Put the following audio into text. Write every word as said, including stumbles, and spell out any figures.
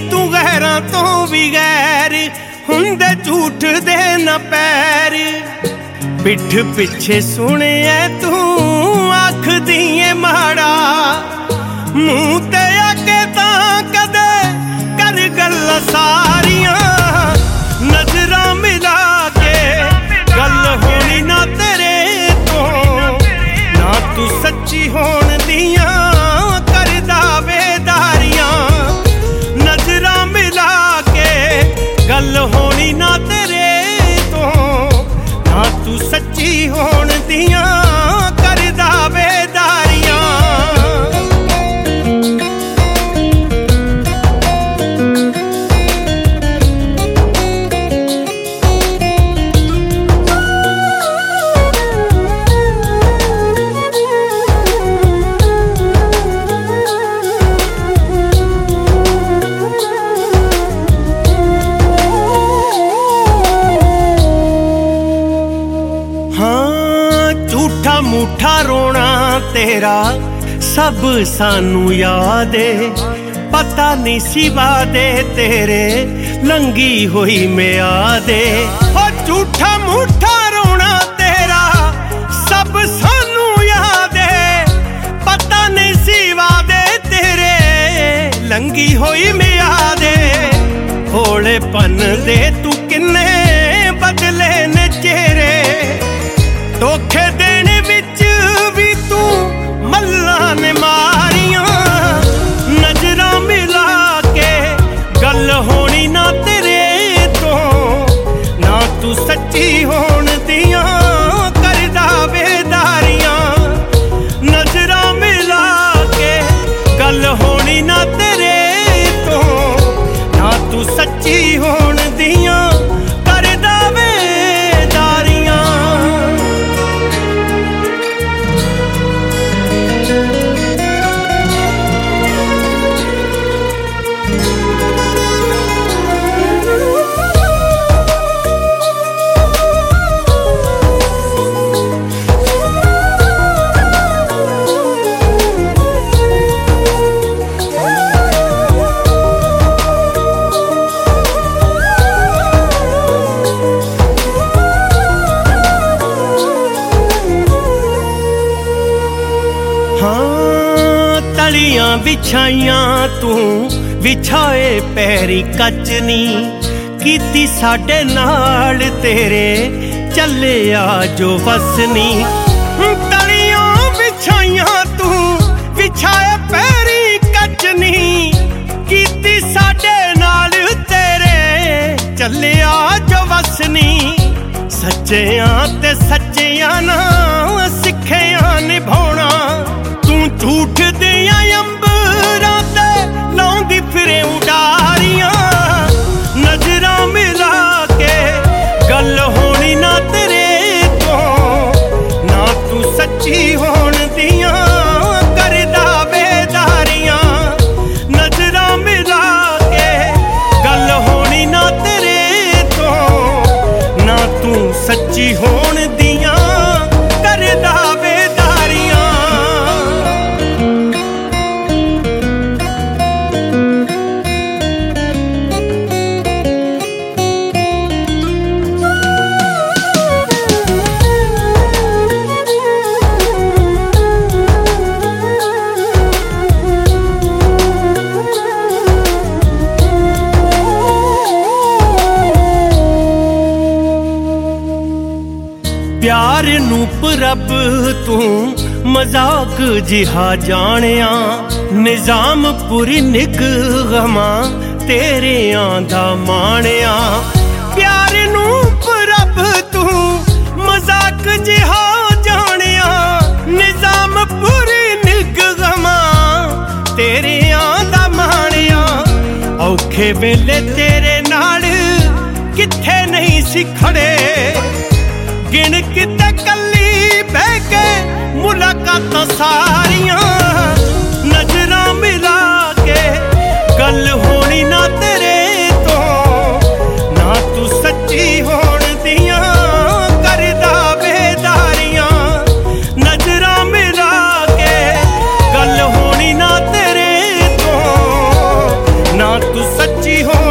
तू गैरां तो भी गैर हुंदे झूठ दे न पैर। पिठ पिछे सुने तू आखदी ऐ माड़ा मूंह ते आके तां कदे कर गल्लां सारियां। नजरां मिला के गल होनी ना तेरे तो ना तू सच्ची होण दियां करदा बेदारियां। नजरां मिला के गल होनी ना तेरे तो ना तू सच्ची होण दियां करदा बेदारियां। मुठा रोना तेरा सब सानू याद है। पता नहीं सिवा दे तेरे लंगी हुई म्याद है। झूठा मुठा रोना तेरा सब सानू याद है। पता नहीं सिवा दे तेरे लंगी हुई म्याद है। भोलेपन दे तू किन्ने बदले ने चेहरे धोखे देने विच भी तू मल्लां ने मारियां। नजरां मिला के गल होनी ना तेरे तो ना तू सच्ची होण दियां करदा बेदारियां। नजरां मिला के गल होनी ना तेरे तो ना तू सच्ची होण दियां करदा बेदारियां। तलियां बिछाइयां तू विछाए पैरी कचनी कीती साडे नाल तेरे चले आ जो वसनी। तलियां बिछाइयां तू विछाए पैरी कचनी कीती साडे नाल तेरे चले आ जो वसनी। सच्चियां ते सच्चियां ना सिक्खियां निभाउणा तू झूठ दियां अंबरां ते लाउंदी फिरे उडारियां। नजरां मिला के गल होनी ना तेरे तो ना तू सच्ची होण दियां करदा बेदारियां। नजरां मिला के गल होनी ना तेरे तो ना तू सच्ची होण दियां करदा बेदारियां। प्यार नू प्रभ तू मजाक जिहा जानिया। निजाम पूरी निगहमा तेरे आंदा मानिया। प्यार नू प्रभ तू मजाक जिहा जानिया। निजाम पूरी निगहमा तेरे आंदा मानिया। औखे वेले तेरे नाल किथे नहीं सी खड़े गिण किते कली बह के मुलाकातां सारियां। नजरां मिला के गल होनी ना तेरे तो ना तू सच्ची होण दियां करदा बेदारियां। नजरां मिला के गल होनी ना तेरे तो ना तू सच्ची हो